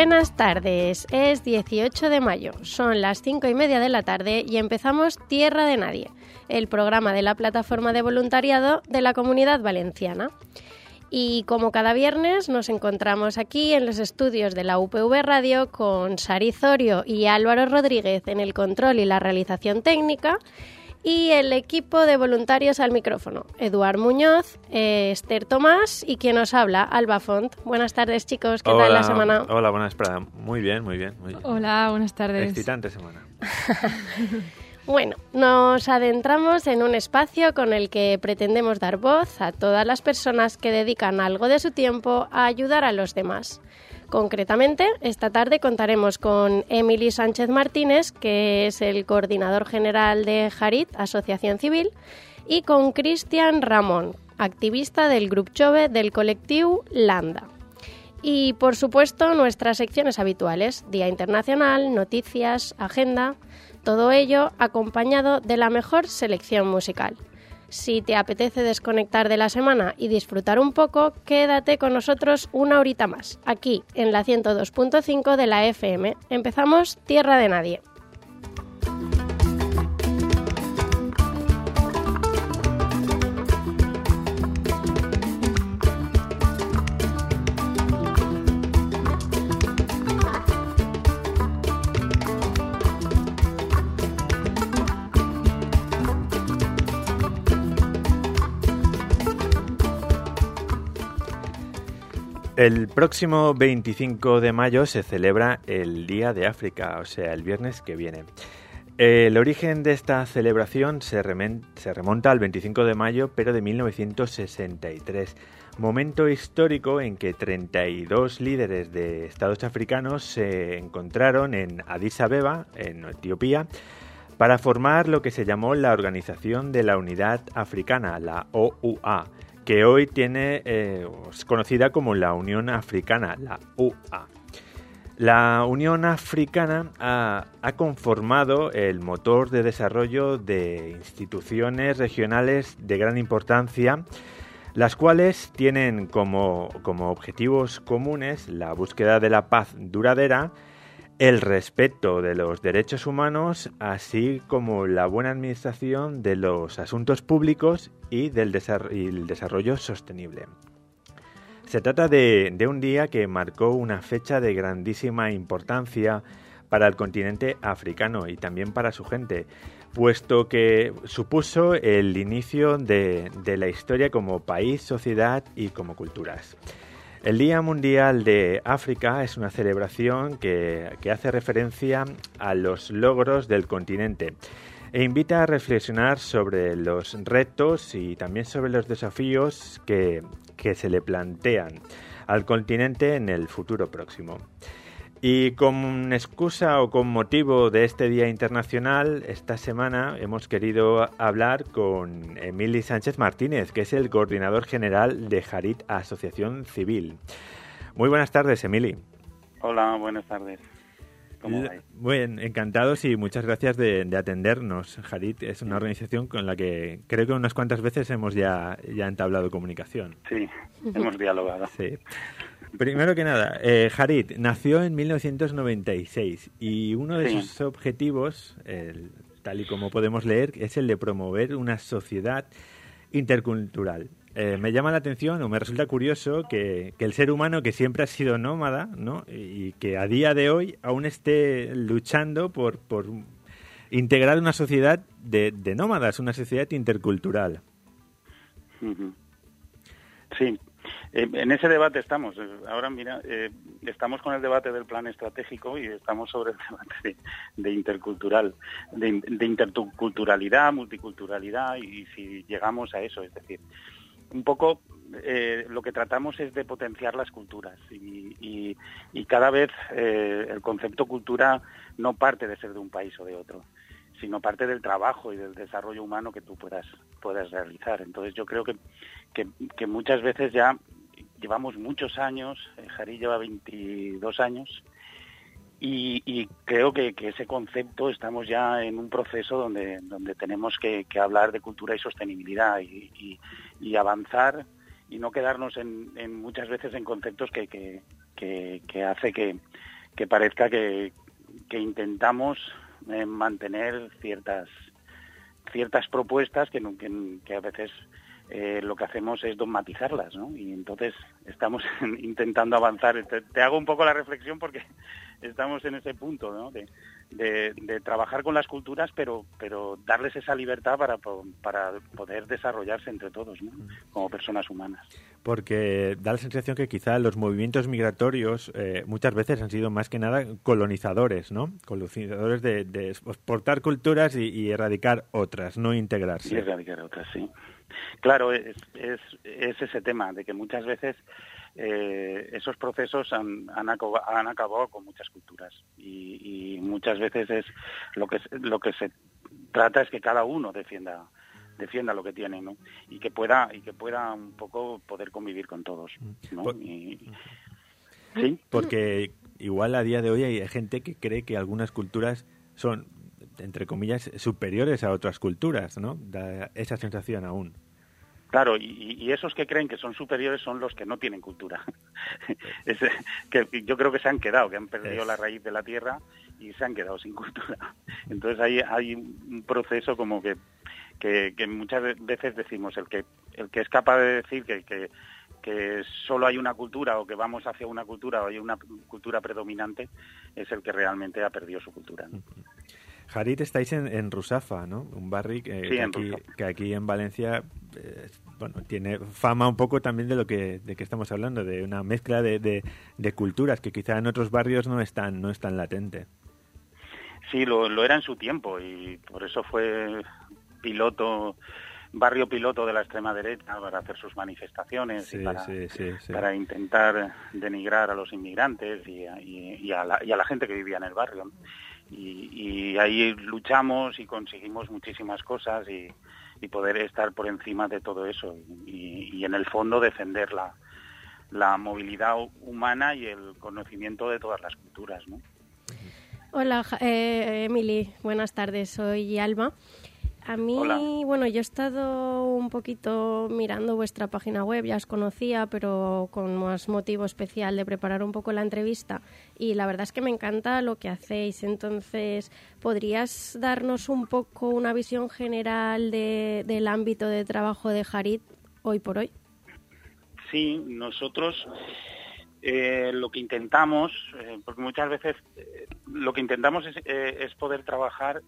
Buenas tardes, es 18 de mayo, son las 5:30 de la tarde y empezamos Tierra de Nadie, el programa de la plataforma de voluntariado de la Comunidad Valenciana. Y como cada viernes nos encontramos aquí en los estudios de la UPV Radio con Sari Zorio y Álvaro Rodríguez en el control y la realización técnica y el equipo de voluntarios al micrófono, Eduard Muñoz, Esther Tomás y quien os habla, Alba Font. Buenas tardes, chicos, ¿qué tal la semana? Hola, buenas tardes. Muy bien. Hola, buenas tardes. Excitante semana. Bueno, nos adentramos en un espacio con el que pretendemos dar voz a todas las personas que dedican algo de su tiempo a ayudar a los demás. Concretamente, esta tarde contaremos con Emily Sánchez Martínez, que es el coordinador general de Jarit, Asociación Civil, y con Cristian Ramón, activista del Grup Jove del colectivo Landa. Y, por supuesto, nuestras secciones habituales, Día Internacional, Noticias, Agenda, todo ello acompañado de la mejor selección musical. Si te apetece desconectar de la semana y disfrutar un poco, quédate con nosotros una horita más, aquí en la 102.5 de la FM. Empezamos Tierra de Nadie. El próximo 25 de mayo se celebra el Día de África, o sea, el viernes que viene. El origen de esta celebración se remonta al 25 de mayo, pero de 1963, momento histórico en que 32 líderes de estados africanos se encontraron en Addis Abeba, en Etiopía, para formar lo que se llamó la Organización de la Unidad Africana, la OUA, que hoy es conocida como la Unión Africana, la UA. La Unión Africana ha conformado el motor de desarrollo de instituciones regionales de gran importancia, las cuales tienen como objetivos comunes la búsqueda de la paz duradera, el respeto de los derechos humanos, así como la buena administración de los asuntos públicos y el desarrollo sostenible. Se trata de un día que marcó una fecha de grandísima importancia para el continente africano y también para su gente, puesto que supuso el inicio de la historia como país, sociedad y como culturas. El Día Mundial de África es una celebración que hace referencia a los logros del continente e invita a reflexionar sobre los retos y también sobre los desafíos que se le plantean al continente en el futuro próximo. Y con excusa o con motivo de este Día Internacional, esta semana hemos querido hablar con Emily Sánchez Martínez, que es el coordinador general de Jarit, Asociación Civil. Muy buenas tardes, Emily. Hola, buenas tardes. ¿Cómo vais? Bueno, encantados y muchas gracias de atendernos. Jarit es una organización con la que creo que unas cuantas veces hemos ya entablado comunicación. Sí, hemos dialogado. Sí. Primero que nada, Jarit nació en 1996 y uno de sus objetivos, tal y como podemos leer, es el de promover una sociedad intercultural. Me llama la atención o me resulta curioso que el ser humano, que siempre ha sido nómada, ¿no?, y que a día de hoy aún esté luchando por integrar una sociedad de nómadas, una sociedad intercultural. Sí. En ese debate estamos. Ahora, mira, estamos con el debate del plan estratégico y estamos sobre el debate de interculturalidad, multiculturalidad y si llegamos a eso. Es decir, un poco lo que tratamos es de potenciar las culturas y cada vez el concepto cultura no parte de ser de un país o de otro, sino parte del trabajo y del desarrollo humano que tú puedas realizar. Entonces yo creo que muchas veces ya llevamos muchos años, Jarit lleva 22 años, y creo que ese concepto estamos ya en un proceso donde tenemos que hablar de cultura y sostenibilidad y avanzar y no quedarnos en muchas veces en conceptos que hace parezca que intentamos mantener ciertas propuestas que a veces lo que hacemos es dogmatizarlas, ¿no? Y entonces estamos intentando avanzar. Te hago un poco la reflexión porque estamos en ese punto, ¿no? De trabajar con las culturas, pero darles esa libertad para poder desarrollarse entre todos, ¿no? Como personas humanas. Porque da la sensación que quizá los movimientos migratorios muchas veces han sido más que nada colonizadores, ¿no? Colonizadores de exportar culturas y erradicar otras, no integrarse. Y erradicar otras, sí. Claro, es ese tema de que muchas veces esos procesos han acabado con muchas culturas y muchas veces es lo que se trata es que cada uno defienda lo que tiene, ¿no? Y que pueda un poco poder convivir con todos, ¿no? ¿Sí? Porque igual a día de hoy hay gente que cree que algunas culturas son, entre comillas, superiores a otras culturas, ¿no? Da esa sensación aún. Claro, y esos que creen que son superiores son los que no tienen cultura. Que yo creo que se han quedado, que han perdido la raíz de la tierra y se han quedado sin cultura. Entonces hay un proceso como que muchas veces decimos, el que es capaz de decir que solo hay una cultura o que vamos hacia una cultura o hay una cultura predominante es el que realmente ha perdido su cultura, ¿no? Harit, estáis en Rusafa, ¿no? Un barrio que aquí en Valencia tiene fama un poco también de que estamos hablando, de una mezcla de culturas que quizá en otros barrios no es tan latente. Sí, lo era en su tiempo y por eso fue barrio piloto de la extrema derecha para hacer sus manifestaciones para intentar denigrar a los inmigrantes y a la gente que vivía en el barrio, ¿no? Y ahí luchamos y conseguimos muchísimas cosas y poder estar por encima de todo eso y en el fondo defender la movilidad humana y el conocimiento de todas las culturas, ¿no? Hola, Emily, buenas tardes, soy Alma. A mí, Hola. Bueno, yo he estado un poquito mirando vuestra página web, ya os conocía, pero con más motivo especial de preparar un poco la entrevista. Y la verdad es que me encanta lo que hacéis. Entonces, ¿podrías darnos un poco una visión general del ámbito de trabajo de Harit hoy por hoy? Sí, nosotros lo que intentamos, porque muchas veces lo que intentamos es poder trabajar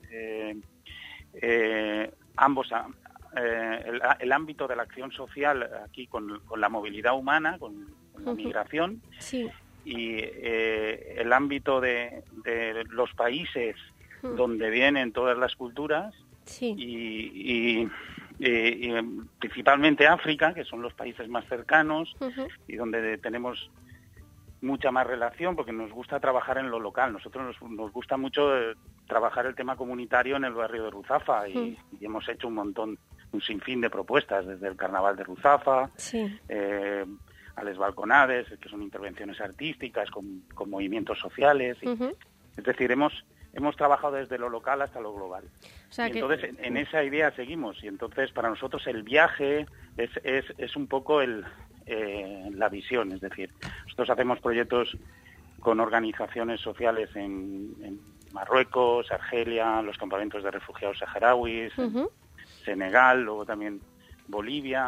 ambos, el ámbito de la acción social aquí con la movilidad humana, con la migración, sí, y el ámbito de los países donde vienen todas las culturas, sí, y principalmente África, que son los países más cercanos y donde tenemos mucha más relación, porque nos gusta trabajar en lo local. Nosotros nos gusta mucho trabajar el tema comunitario en el barrio de Ruzafa y hemos hecho un sinfín de propuestas, desde el Carnaval de Ruzafa, a les balconades, que son intervenciones artísticas con movimientos sociales. Es decir, hemos trabajado desde lo local hasta lo global. O sea, entonces, en esa idea seguimos. Y entonces, para nosotros, el viaje es un poco la visión. Es decir, nosotros hacemos proyectos con organizaciones sociales en Marruecos, Argelia, los campamentos de refugiados saharauis, Senegal, luego también Bolivia,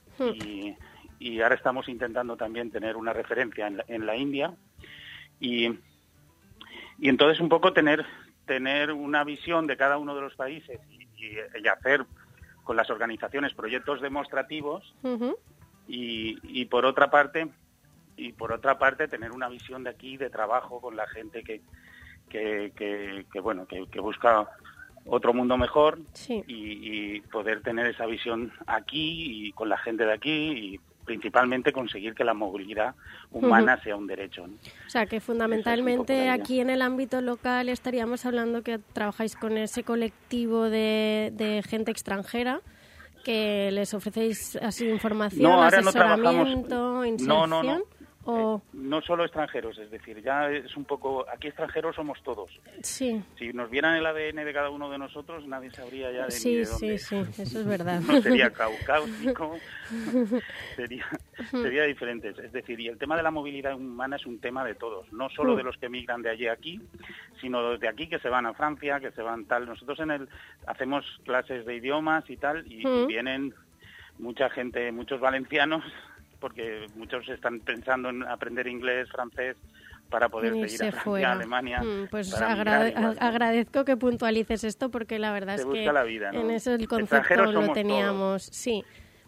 y ahora estamos intentando también tener una referencia en la India, y entonces un poco tener una visión de cada uno de los países y hacer con las organizaciones proyectos demostrativos, y por otra parte tener una visión de aquí de trabajo con la gente que busca otro mundo mejor, y poder tener esa visión aquí y con la gente de aquí, y principalmente conseguir que la movilidad humana sea un derecho, ¿no? O sea, que fundamentalmente aquí en el ámbito local estaríamos hablando que trabajáis con ese colectivo de gente extranjera, que les ofrecéis así información, asesoramiento, inserción. No solo extranjeros, es decir, ya es un poco, aquí extranjeros somos todos. Sí. Si nos vieran el ADN de cada uno de nosotros, nadie sabría ya de sí, dónde. Sí, eso es verdad. No sería caucásico, sería diferente. Es decir, y el tema de la movilidad humana es un tema de todos, no solo de los que migran de allí a aquí, sino de aquí que se van a Francia, que se van tal. Nosotros hacemos clases de idiomas y tal, y vienen mucha gente, muchos valencianos, porque muchos están pensando en aprender inglés, francés, para poder seguir a Francia, a Alemania. Pues agradezco que puntualices esto, porque la verdad es que la vida, ¿no? En eso el concepto lo teníamos, todos. Sí.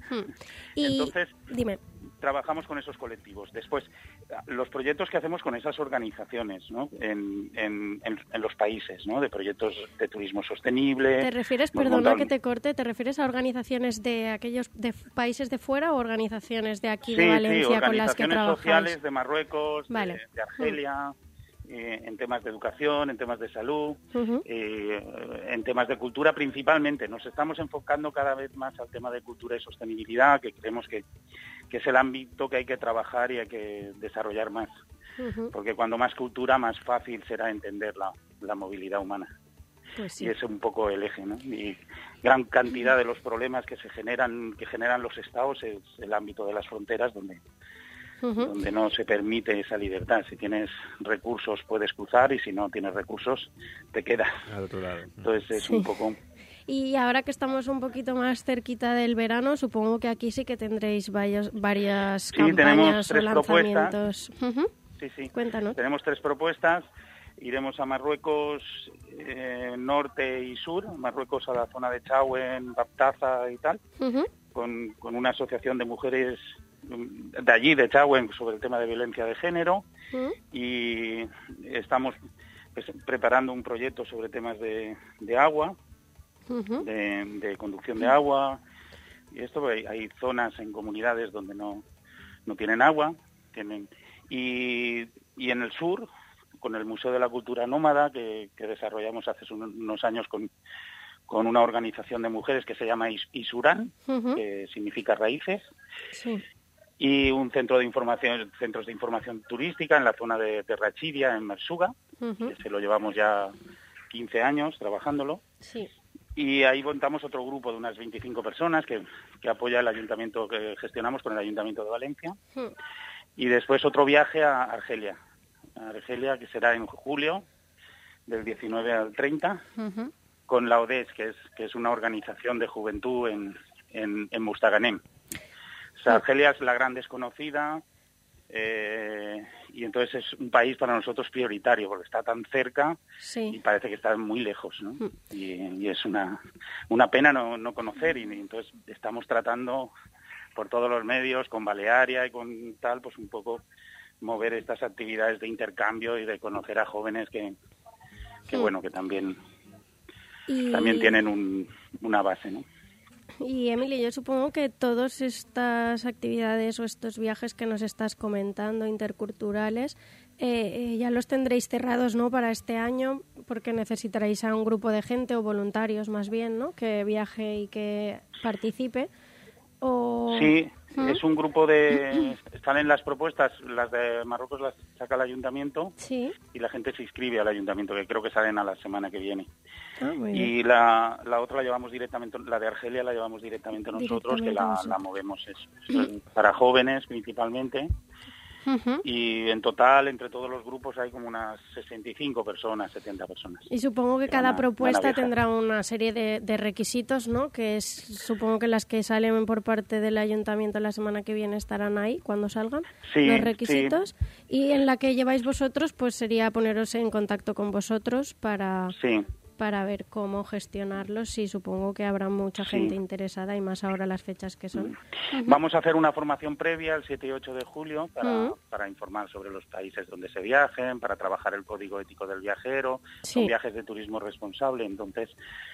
Y entonces, dime. Trabajamos con esos colectivos. Después, los proyectos que hacemos con esas organizaciones, ¿no? En los países, ¿no? De proyectos de turismo sostenible. ¿Te refieres, perdona que te corte, te refieres a organizaciones de aquellos de países de fuera o organizaciones de aquí de Valencia con las que trabajáis? Organizaciones sociales de Marruecos, vale. de Argelia, en temas de educación, en temas de salud, en temas de cultura principalmente. Nos estamos enfocando cada vez más al tema de cultura y sostenibilidad, que creemos que es el ámbito que hay que trabajar y hay que desarrollar más. Porque cuando más cultura, más fácil será entender la movilidad humana. Pues sí. Y es un poco el eje, ¿no? Y gran cantidad de los problemas que generan los estados es el ámbito de las fronteras, donde no se permite esa libertad. Si tienes recursos puedes cruzar, y si no tienes recursos te quedas al otro lado. Entonces es un poco... Y ahora que estamos un poquito más cerquita del verano, supongo que aquí sí que tendréis varias campañas o lanzamientos. Sí. Cuéntanos. Tenemos 3 propuestas. Iremos a Marruecos, norte y sur. Marruecos a la zona de Chauen, Baptaza y tal, con una asociación de mujeres de allí, de Chauen, sobre el tema de violencia de género. Y estamos preparando un proyecto sobre temas de agua, de conducción de agua. Y esto, hay zonas en comunidades donde no tienen agua. Y en el sur, con el Museo de la Cultura Nómada, que desarrollamos hace unos años con una organización de mujeres que se llama Isurán, que significa raíces. Sí. Y un centros de información turística en la zona de Terrachiria, en Mersuga, que se lo llevamos ya 15 años trabajándolo. Sí. Y ahí montamos otro grupo de unas 25 personas que apoya el ayuntamiento, que gestionamos con el Ayuntamiento de Valencia. Y después otro viaje a Argelia, que será en julio, del 19 al 30, con la ODS, que es una organización de juventud en Mostaganem. O sea, Argelia es la gran desconocida, y entonces es un país para nosotros prioritario, porque está tan cerca y parece que está muy lejos, ¿no? Y es una pena no conocer, y entonces estamos tratando por todos los medios, con Balearia y con tal, pues un poco mover estas actividades de intercambio y de conocer a jóvenes que bueno, que también tienen una base, ¿no? Y Emily, yo supongo que todas estas actividades o estos viajes que nos estás comentando, interculturales, ya los tendréis cerrados, ¿no?, para este año, porque necesitaréis a un grupo de gente o voluntarios más bien, ¿no?, que viaje y que participe. Sí, es un grupo están en las propuestas, las de Marruecos las saca el ayuntamiento, y la gente se inscribe al ayuntamiento, que creo que salen a la semana que viene. Y la otra la llevamos directamente, la de Argelia la llevamos directamente nosotros, que la movemos para jóvenes principalmente. Y en total, entre todos los grupos, hay como unas 65 personas, 70 personas. Y supongo que cada propuesta tendrá una serie de requisitos, ¿no? Que supongo que las que salen por parte del ayuntamiento la semana que viene estarán ahí cuando salgan los requisitos. Y en la que lleváis vosotros, pues sería poneros en contacto con vosotros para ver cómo gestionarlos. Y supongo que habrá mucha gente interesada, y más ahora las fechas que son. Vamos a hacer una formación previa el 7 y 8 de julio para informar sobre los países donde se viajen, para trabajar el código ético del viajero. Son viajes de turismo responsable, entonces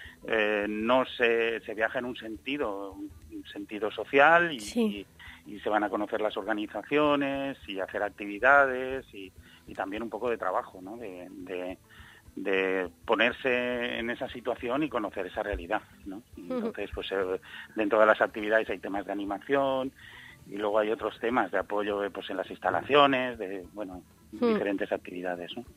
se viaja en un sentido social, y se van a conocer las organizaciones y hacer actividades y también un poco de trabajo, ¿no? De ponerse en esa situación y conocer esa realidad, ¿no? Entonces, pues dentro de las actividades hay temas de animación, y luego hay otros temas de apoyo, pues en las instalaciones, diferentes actividades, ¿no?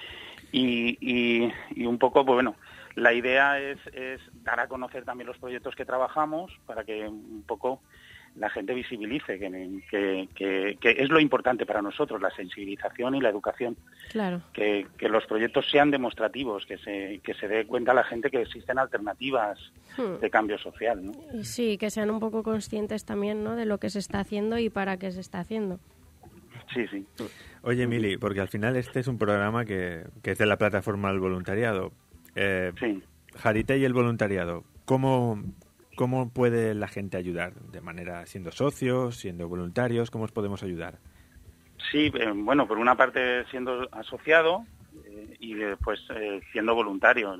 Y un poco, pues bueno, la idea es dar a conocer también los proyectos que trabajamos, para que un poco la gente visibilice que es lo importante para nosotros, la sensibilización y la educación. Claro. Que los proyectos sean demostrativos, que se dé cuenta la gente que existen alternativas de cambio social, ¿no? Y sí, que sean un poco conscientes también, ¿no?, de lo que se está haciendo y para qué se está haciendo. Sí, sí. Oye, Mili, porque al final este es un programa que es de la plataforma del voluntariado. Sí. Jarité y el voluntariado, ¿cómo puede la gente ayudar? ¿De manera siendo socios, siendo voluntarios? ¿Cómo os podemos ayudar? Sí, bueno, por una parte siendo asociado y después siendo voluntario.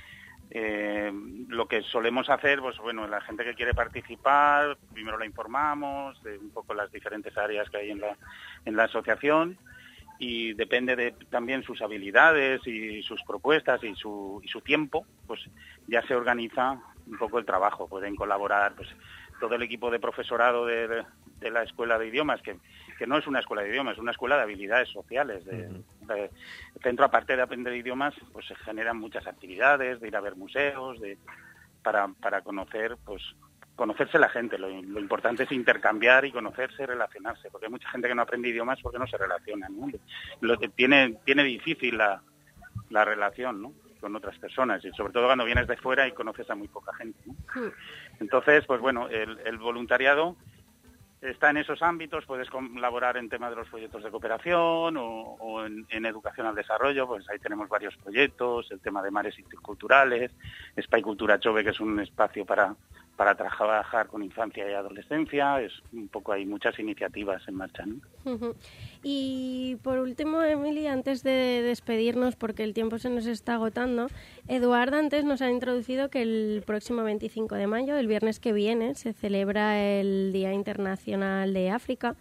Lo que solemos hacer, pues bueno, la gente que quiere participar, primero la informamos de un poco las diferentes áreas que hay en la asociación, y depende de también sus habilidades y sus propuestas y su tiempo, pues ya se organiza un poco el trabajo. Pueden colaborar pues todo el equipo de profesorado de la Escuela de Idiomas, que no es una escuela de idiomas, es una escuela de habilidades sociales. El centro, aparte de aprender idiomas, pues se generan muchas actividades, de ir a ver museos, para conocerse la gente. Lo importante es intercambiar y conocerse, relacionarse, porque hay mucha gente que no aprende idiomas porque no se relaciona, ¿no? Lo que tiene difícil la relación, ¿no?, con otras personas, y sobre todo cuando vienes de fuera y conoces a muy poca gente, ¿no? Entonces, pues bueno, el voluntariado está en esos ámbitos. Puedes colaborar en temas de los proyectos de cooperación o en educación al desarrollo. Pues ahí tenemos varios proyectos, el tema de mares interculturales, Espai Cultura Chove, que es un espacio para trabajar con infancia y adolescencia. Es un poco, hay muchas iniciativas en marcha, ¿no? Y por último, Emily, antes de despedirnos, porque el tiempo se nos está agotando, Eduardo antes nos ha introducido que el próximo 25 de mayo, el viernes que viene, se celebra el Día Internacional de África,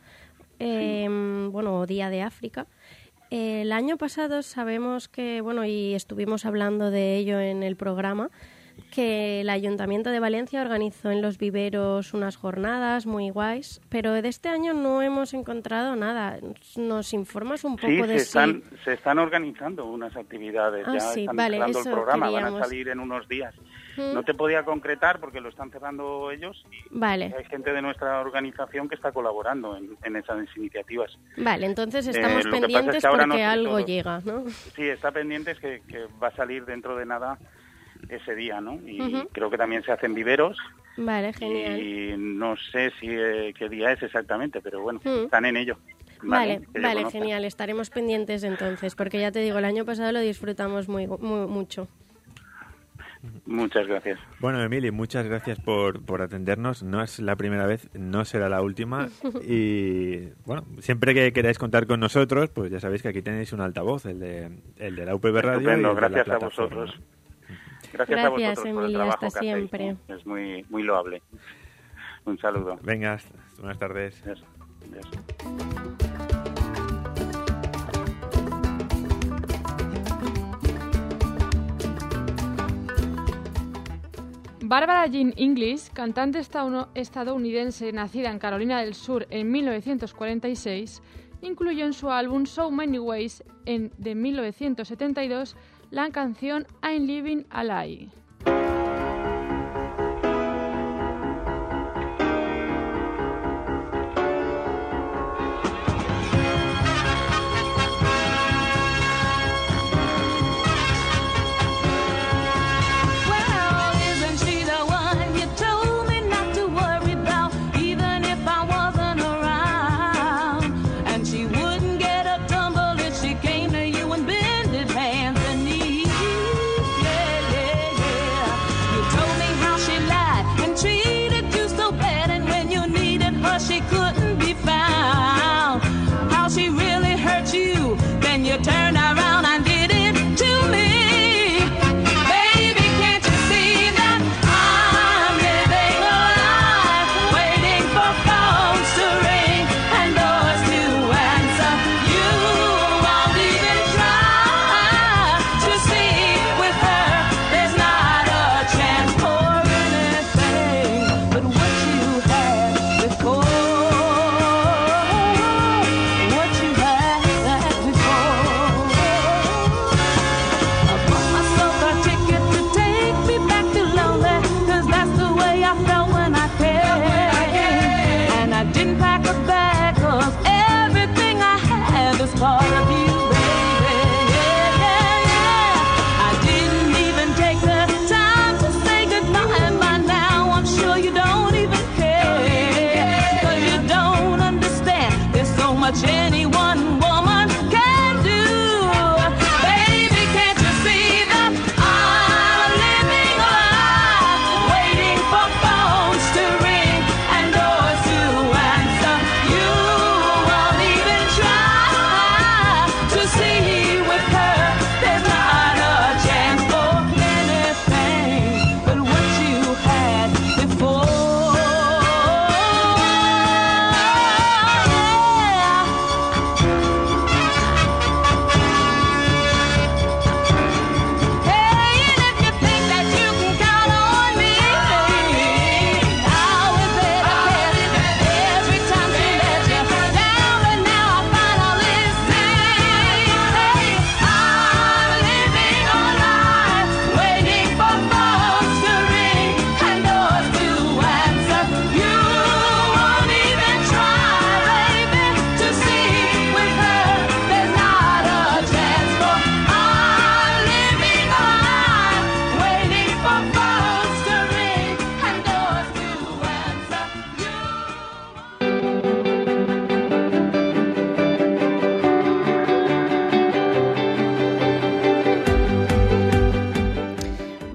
o Día de África. El año pasado sabemos que, y estuvimos hablando de ello en el programa, que el Ayuntamiento de Valencia organizó en los viveros unas jornadas muy guays, pero de este año no hemos encontrado nada. ¿Nos informas un poco de se están organizando unas actividades, están cerrando el programa, van a salir en unos días. No te podía concretar porque lo están cerrando ellos y hay gente de nuestra organización que está colaborando en esas iniciativas. Vale, entonces estamos pendientes porque algo llega, ¿no? Sí, está pendientes que va a salir dentro de nada ese día, ¿no? Y creo que también se hacen viveros. Vale, genial. Y no sé qué día es exactamente, pero bueno, están en ello. Vale, genial. Estaremos pendientes entonces, porque ya te digo, el año pasado lo disfrutamos mucho. Muchas gracias. Bueno, Emily, muchas gracias por atendernos. No es la primera vez, no será la última. Y bueno, siempre que queráis contar con nosotros, pues ya sabéis que aquí tenéis un altavoz, el de la UPV Radio. Estupendo, gracias a vosotros. Gracias a vosotros, Emilia, por el trabajo hasta que siempre. hacéis, ¿no? Es muy, muy loable. Un saludo. Venga, buenas tardes. Adiós. Barbara Jean Inglis, cantante estadounidense nacida en Carolina del Sur en 1946, incluyó en su álbum So Many Ways de 1972 la canción I'm Living a Lie.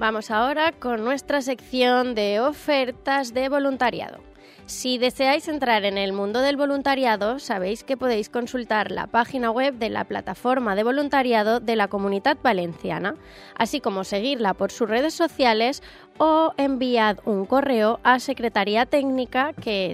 Vamos ahora con nuestra sección de ofertas de voluntariado. Si deseáis entrar en el mundo del voluntariado, sabéis que podéis consultar la página web de la plataforma de voluntariado de la Comunitat Valenciana, así como seguirla por sus redes sociales o enviad un correo a Secretaría Técnica, que es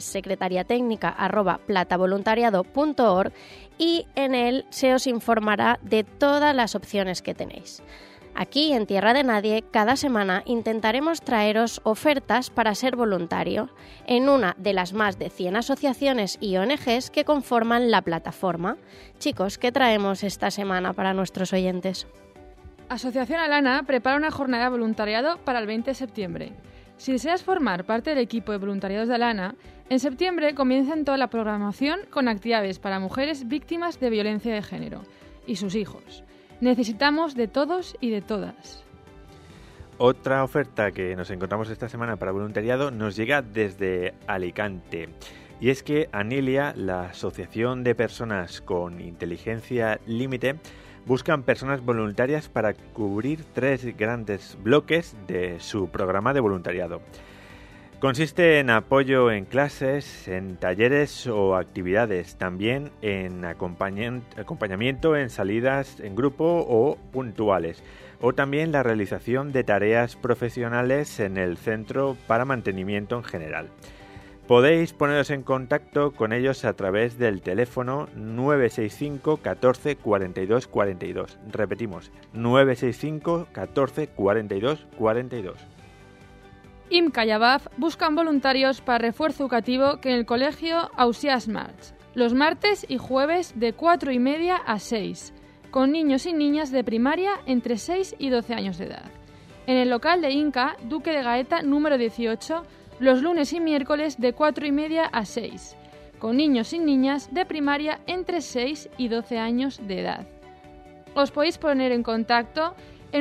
secretariatecnica@platavoluntariado.org, y en él se os informará de todas las opciones que tenéis. Aquí, en Tierra de Nadie, cada semana intentaremos traeros ofertas para ser voluntario en una de las más de 100 asociaciones y ONGs que conforman la plataforma. Chicos, ¿qué traemos esta semana para nuestros oyentes? Asociación Alana prepara una jornada de voluntariado para el 20 de septiembre. Si deseas formar parte del equipo de voluntariados de Alana, en septiembre comienzan toda la programación con actividades para mujeres víctimas de violencia de género y sus hijos. Necesitamos de todos y de todas. Otra oferta que nos encontramos esta semana para voluntariado nos llega desde Alicante. Y es que Anilia, la Asociación de Personas con Inteligencia Límite, buscan personas voluntarias para cubrir 3 grandes bloques de su programa de voluntariado. Consiste en apoyo en clases, en talleres o actividades, también en acompañamiento en salidas en grupo o puntuales, o también la realización de tareas profesionales en el centro para mantenimiento en general. Podéis poneros en contacto con ellos a través del teléfono 965 14 42 42. Repetimos, 965 14 42 42. IMCA y ABAF buscan voluntarios para refuerzo educativo que en el colegio Ausiàs March, los martes y jueves de 4:30 a 6, con niños y niñas de primaria entre 6 y 12 años de edad. En el local de INCA, Duque de Gaeta, número 18, los lunes y miércoles de 4:30 a 6, con niños y niñas de primaria entre 6 y 12 años de edad. Os podéis poner en contacto en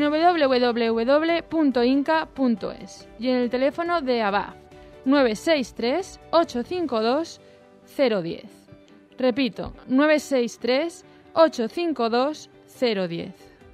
www.inca.es y en el teléfono de ABAF 963 852 010. Repito, 963 852 010.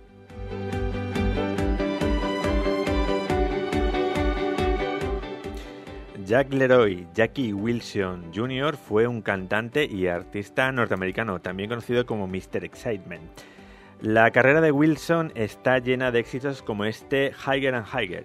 Jack Leroy, Jackie Wilson Jr. fue un cantante y artista norteamericano, también conocido como Mr. Excitement. La carrera de Wilson está llena de éxitos como este Higher and Higher.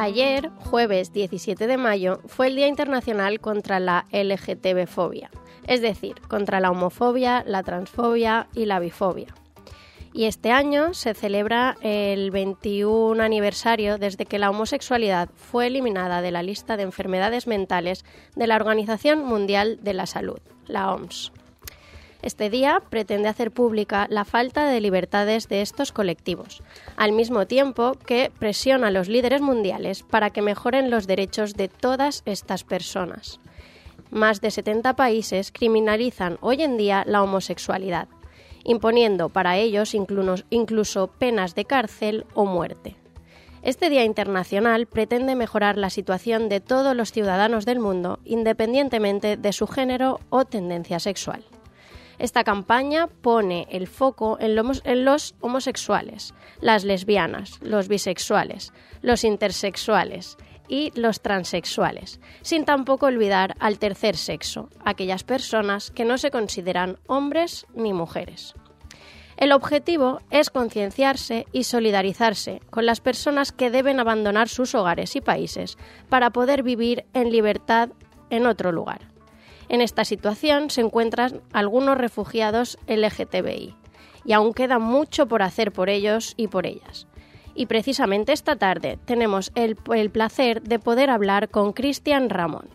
Ayer, jueves 17 de mayo, fue el Día Internacional contra la LGTB-fobia, es decir, contra la homofobia, la transfobia y la bifobia. Y este año se celebra el 21 aniversario desde que la homosexualidad fue eliminada de la lista de enfermedades mentales de la Organización Mundial de la Salud, la OMS. Este día pretende hacer pública la falta de libertades de estos colectivos, al mismo tiempo que presiona a los líderes mundiales para que mejoren los derechos de todas estas personas. Más de 70 países criminalizan hoy en día la homosexualidad, imponiendo para ellos incluso penas de cárcel o muerte. Este Día Internacional pretende mejorar la situación de todos los ciudadanos del mundo, independientemente de su género o tendencia sexual. Esta campaña pone el foco en los homosexuales, las lesbianas, los bisexuales, los intersexuales y los transexuales, sin tampoco olvidar al tercer sexo, aquellas personas que no se consideran hombres ni mujeres. El objetivo es concienciarse y solidarizarse con las personas que deben abandonar sus hogares y países para poder vivir en libertad en otro lugar. En esta situación se encuentran algunos refugiados LGTBI y aún queda mucho por hacer por ellos y por ellas. Y precisamente esta tarde tenemos el placer de poder hablar con Cristian Ramón,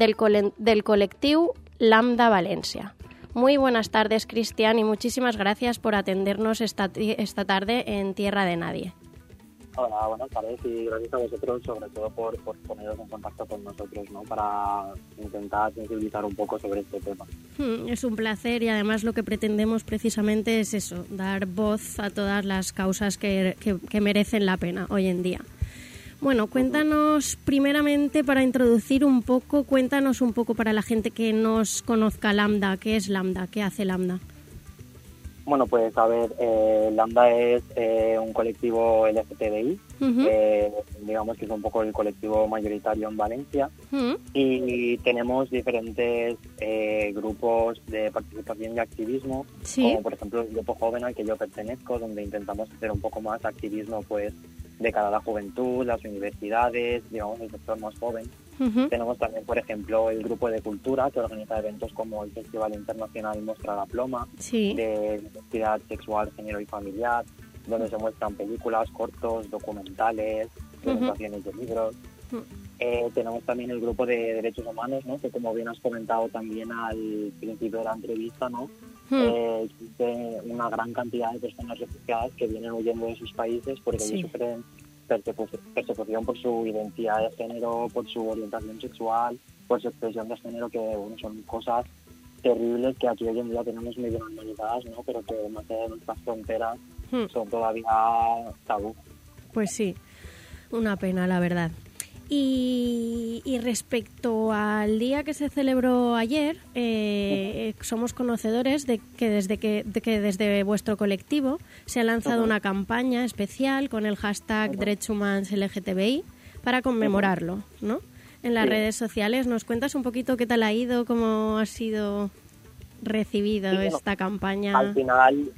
del colectivo Lambda Valencia. Muy buenas tardes, Cristian, y muchísimas gracias por atendernos esta tarde en Tierra de Nadie. Hola, buenas tardes y gracias a vosotros, sobre todo por poneros en contacto con nosotros, ¿no? Para intentar sensibilizar un poco sobre este tema. Es un placer y además lo que pretendemos precisamente es eso, dar voz a todas las causas que merecen la pena hoy en día. Bueno, cuéntanos primeramente, para introducir un poco, cuéntanos un poco para la gente que no conozca Lambda, ¿qué es Lambda? ¿Qué hace Lambda? Bueno, pues a ver, Lambda es un colectivo LGTBI, digamos que es un poco el colectivo mayoritario en Valencia, y tenemos diferentes grupos de participación y activismo, como por ejemplo el grupo joven al que yo pertenezco, donde intentamos hacer un poco más activismo pues de cara a la juventud, las universidades, digamos el sector más joven. Tenemos también, por ejemplo, el grupo de cultura, que organiza eventos como el Festival Internacional Mostra la Ploma, de diversidad sexual, género y familiar, donde se muestran películas, cortos, documentales, presentaciones de libros. Tenemos también el grupo de derechos humanos, ¿no? Que como bien has comentado también al principio de la entrevista, ¿no? Existe una gran cantidad de personas refugiadas que vienen huyendo de sus países porque sufren persecución por su identidad de género, por su orientación sexual, por su expresión de género, que bueno, son cosas terribles que aquí hoy en día tenemos medio normalizadas, ¿no? Pero que más allá de nuestras fronteras son todavía tabú. Pues sí, una pena, la verdad. Y respecto al día que se celebró ayer, somos conocedores de que desde vuestro colectivo se ha lanzado una campaña especial con el hashtag DretsHumans_LGTBI para conmemorarlo, ¿no? En las redes sociales. ¿Nos cuentas un poquito qué tal ha ido, cómo ha sido recibido esta campaña? Al final,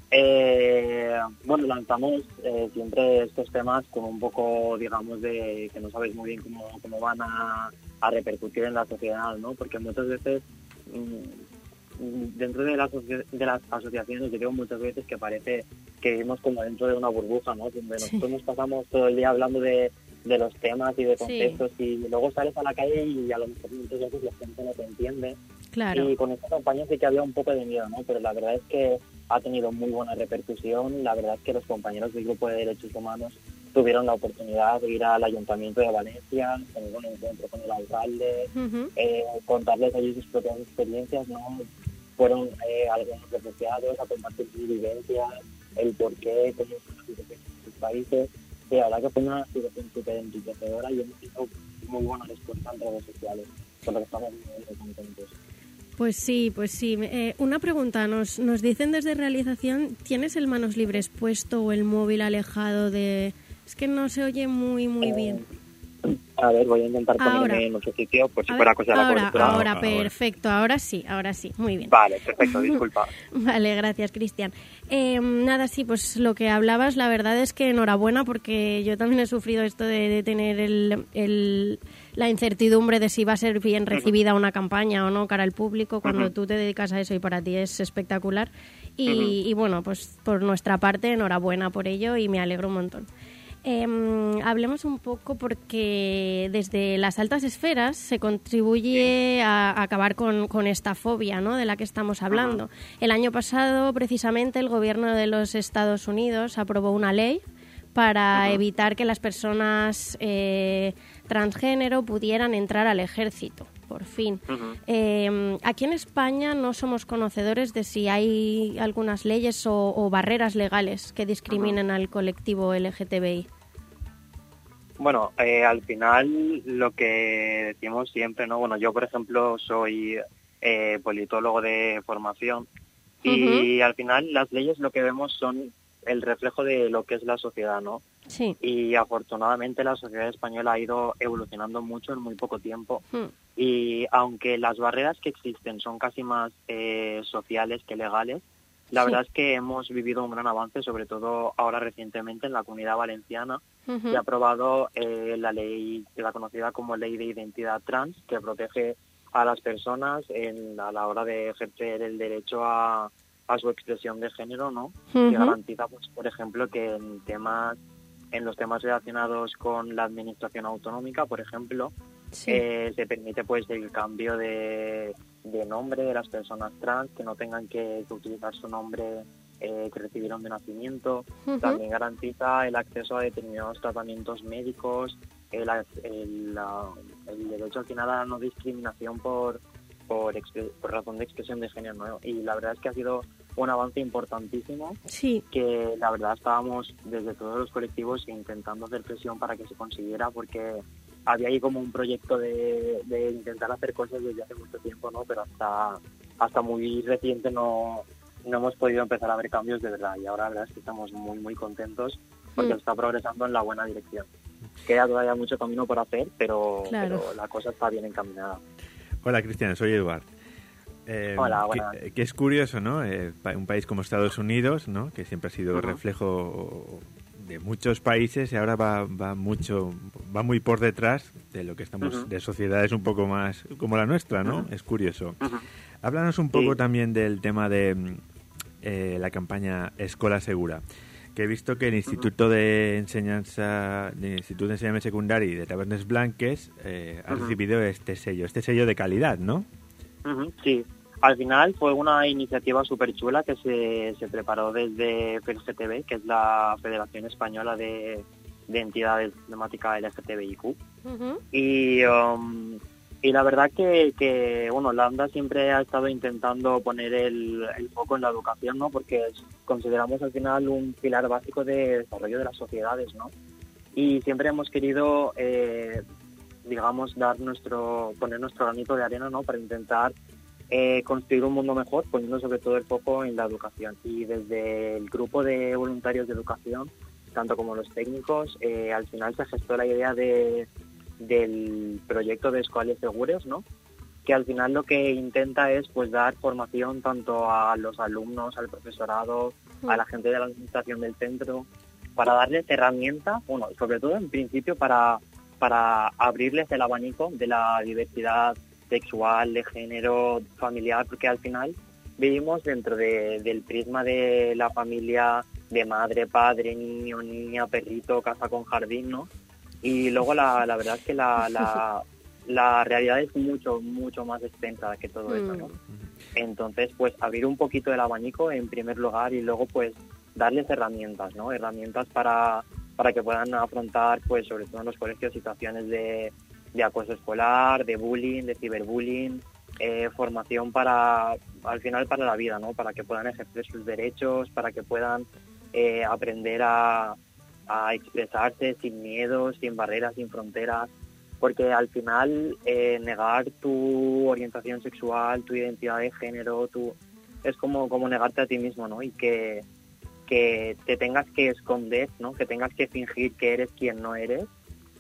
lanzamos siempre estos temas con un poco, digamos, de que no sabéis muy bien cómo van a repercutir en la sociedad, ¿no? Porque muchas veces, dentro de las asociaciones, yo digo muchas veces que parece que vivimos como dentro de una burbuja, ¿no? Donde nosotros nos pasamos todo el día hablando de los temas y de conceptos y luego sales a la calle y a lo mejor muchas veces la gente no te entiende. Claro. Y con esta campaña sí que había un poco de miedo, ¿no? Pero la verdad es que ha tenido muy buena repercusión. La verdad es que los compañeros del Grupo de Derechos Humanos tuvieron la oportunidad de ir al Ayuntamiento de Valencia, tener un encuentro con el alcalde, contarles allí sus propias experiencias, ¿no? Fueron algunos refugiados a compartir sus vivencias, el porqué, cómo son las situaciones en sus países. Y la verdad que fue una situación súper enriquecedora y hemos tenido muy buena respuesta en redes sociales, con lo que estamos muy contentos. Pues sí. Una pregunta, nos dicen desde realización, ¿tienes el manos libres puesto o el móvil alejado de...? Es que no se oye muy bien. A ver, voy a intentar ponerme en otro sitio por si fuera cosa de la cobertura. Ahora, perfecto. Ahora sí, muy bien. Vale, perfecto, disculpa. Vale, gracias, Cristian. Nada, sí, pues lo que hablabas, la verdad es que enhorabuena, porque yo también he sufrido esto de tener la incertidumbre de si va a ser bien recibida una campaña o no cara al público cuando tú te dedicas a eso, y para ti es espectacular. Y bueno, pues por nuestra parte, enhorabuena por ello y me alegro un montón. Hablemos un poco, porque desde las altas esferas se contribuye a acabar con esta fobia, ¿no?, de la que estamos hablando. El año pasado, precisamente, el gobierno de los Estados Unidos aprobó una ley para evitar que las personas transgénero pudieran entrar al ejército, por fin. Aquí en España no somos conocedores de si hay algunas leyes o barreras legales que discriminen al colectivo LGTBI. Bueno, al final lo que decimos siempre, ¿no? Bueno, yo, por ejemplo, soy politólogo de formación y al final las leyes lo que vemos son el reflejo de lo que es la sociedad, ¿no? Sí. Y afortunadamente la sociedad española ha ido evolucionando mucho en muy poco tiempo. Y aunque las barreras que existen son casi más sociales que legales, la verdad es que hemos vivido un gran avance, sobre todo ahora recientemente en la Comunidad Valenciana. Se ha aprobado la ley, la conocida como Ley de Identidad Trans, que protege a las personas a la hora de ejercer el derecho a su expresión de género, ¿no? Que garantiza, pues, por ejemplo, que en los temas relacionados con la administración autonómica, por ejemplo, se permite, pues, el cambio de nombre de las personas trans, que no tengan que utilizar su nombre que recibieron de nacimiento. También garantiza el acceso a determinados tratamientos médicos, el derecho al final a la no discriminación por razón de expresión de género, ¿no? Y la verdad es que ha sido un avance importantísimo, que la verdad estábamos desde todos los colectivos intentando hacer presión para que se consiguiera, porque había ahí como un proyecto de intentar hacer cosas desde hace mucho tiempo, ¿no? Pero hasta muy reciente no hemos podido empezar a ver cambios de verdad, y ahora la verdad es que estamos muy muy contentos porque está progresando en la buena dirección. Queda todavía mucho camino por hacer, pero la cosa está bien encaminada. Hola, Cristian, soy Eduard. Hola, buenas. Que es curioso, ¿no? Un país como Estados Unidos, ¿no?, que siempre ha sido reflejo de muchos países, y ahora va muy por detrás de lo que estamos, de sociedades un poco más como la nuestra, ¿no? Es curioso. Háblanos un poco también del tema de la campaña Escola Segura, que he visto que el Instituto de Enseñanza Secundaria de Tabernes Blanques ha recibido este sello de calidad, ¿no? Sí, al final fue una iniciativa súper chula que se preparó desde FELGTB, que es la Federación Española de Entidades de Temática LGTBIQ. Y la verdad que bueno, la ANDA siempre ha estado intentando poner el foco en la educación, ¿no? Porque consideramos al final un pilar básico de desarrollo de las sociedades, ¿no? Y siempre hemos querido, digamos, poner nuestro granito de arena, ¿no? Para intentar construir un mundo mejor, poniendo sobre todo el foco en la educación. Y desde el grupo de voluntarios de educación, tanto como los técnicos, al final se gestó la idea del proyecto de Escoles Segures, ¿no? Que al final lo que intenta es, pues, dar formación tanto a los alumnos, al profesorado, a la gente de la administración del centro, para darles herramientas, bueno, sobre todo en principio para abrirles el abanico de la diversidad sexual, de género, familiar, porque al final vivimos dentro del prisma de la familia, de madre, padre, niño, niña, perrito, casa con jardín, ¿no? Y luego la verdad es que la realidad es mucho, mucho más extensa que todo eso, ¿no? Entonces, pues, abrir un poquito el abanico en primer lugar, y luego, pues, darles herramientas, ¿no? Herramientas para que puedan afrontar, pues, sobre todo en los colegios, situaciones de acoso escolar, de bullying, de ciberbullying, formación al final para la vida, ¿no? Para que puedan ejercer sus derechos, para que puedan aprender a expresarse sin miedos, sin barreras, sin fronteras, porque al final negar tu orientación sexual, tu identidad de género, es como negarte a ti mismo, ¿no? Y que te tengas que esconder, ¿no? Que tengas que fingir que eres quien no eres,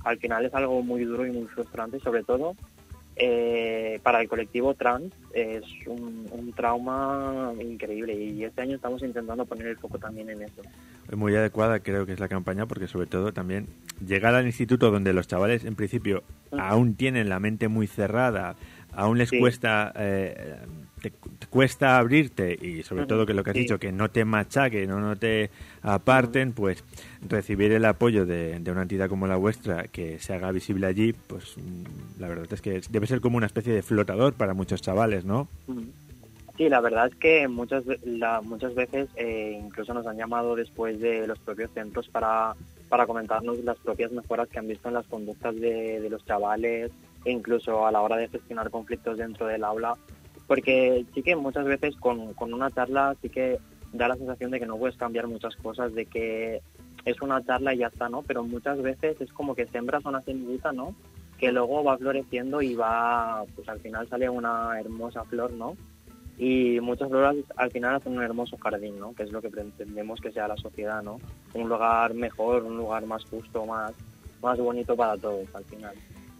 al final es algo muy duro y muy frustrante, sobre todo para el colectivo trans es un trauma increíble, y este año estamos intentando poner el foco también en eso. Muy adecuada creo que es la campaña, porque sobre todo también llegar al instituto donde los chavales en principio aún tienen la mente muy cerrada, aún les cuesta te cuesta abrirte, y sobre todo que lo que has dicho, que no te machaquen, no te aparten, pues recibir el apoyo de una entidad como la vuestra, que se haga visible allí, pues la verdad es que debe ser como una especie de flotador para muchos chavales, ¿no? Sí, la verdad es que muchas veces incluso nos han llamado después de los propios centros para comentarnos las propias mejoras que han visto en las conductas de los chavales, e incluso a la hora de gestionar conflictos dentro del aula, porque sí que muchas veces con una charla sí que da la sensación de que no puedes cambiar muchas cosas, de que es una charla y ya está, ¿no? Pero muchas veces es como que sembras una semillita, ¿no? Que luego va floreciendo y pues al final sale una hermosa flor, ¿no? Y muchas flores al final hacen un hermoso jardín, ¿no? Que es lo que pretendemos que sea la sociedad, ¿no? Un lugar mejor, un lugar más justo, más bonito para todos al final.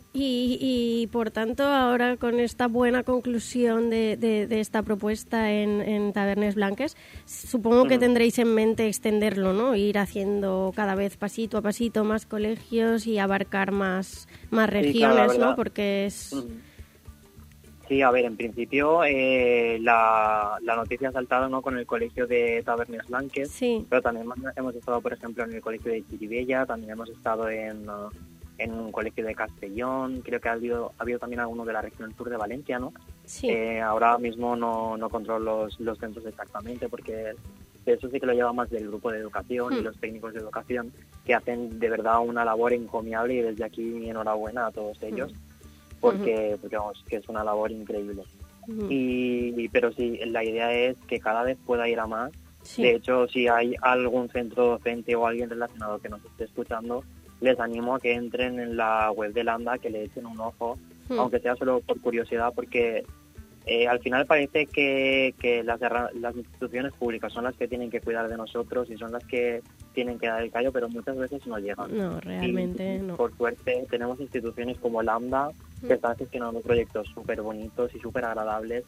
Y por tanto, ahora con esta buena conclusión de esta propuesta en Tavernes Blanques, supongo que tendréis en mente extenderlo, ¿no? Ir haciendo cada vez pasito a pasito más colegios y abarcar más regiones, claro, ¿no? Porque es... Sí, a ver, en principio la noticia ha saltado, ¿no?, con el colegio de Tavernes Blanques, sí, pero también hemos estado, por ejemplo, en el colegio de Chirivella, también hemos estado en un colegio de Castellón, creo que ha habido también alguno de la región sur de Valencia, ¿no? Sí. Ahora mismo no controlo los centros exactamente, porque eso sí que lo lleva más del grupo de educación y los técnicos de educación, que hacen de verdad una labor encomiable, y desde aquí mi enhorabuena a todos ellos, porque vamos, que es una labor increíble. Pero sí, la idea es que cada vez pueda ir a más. Sí. De hecho, si hay algún centro docente o alguien relacionado que nos esté escuchando, les animo a que entren en la web de Lambda, que le echen un ojo, aunque sea solo por curiosidad, porque al final parece que las instituciones públicas son las que tienen que cuidar de nosotros y son las que tienen que dar el callo, pero muchas veces no llegan. No, realmente no. Por suerte tenemos instituciones como Lambda que están gestionando proyectos súper bonitos y súper agradables,